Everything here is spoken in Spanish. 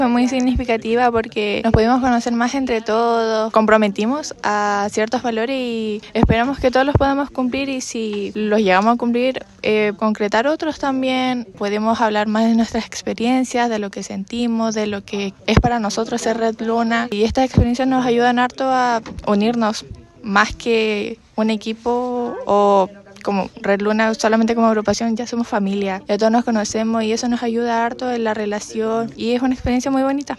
Fue muy significativa porque nos pudimos conocer más entre todos, comprometimos a ciertos valores y esperamos que todos los podamos cumplir y si los llegamos a cumplir, concretar otros también. Podemos hablar más de nuestras experiencias, de lo que sentimos, de lo que es para nosotros ser Red Luna y estas experiencias nos ayudan harto a unirnos más que un equipo o como Red Luna, solamente como agrupación ya somos familia, ya todos nos conocemos y eso nos ayuda harto en la relación y es una experiencia muy bonita.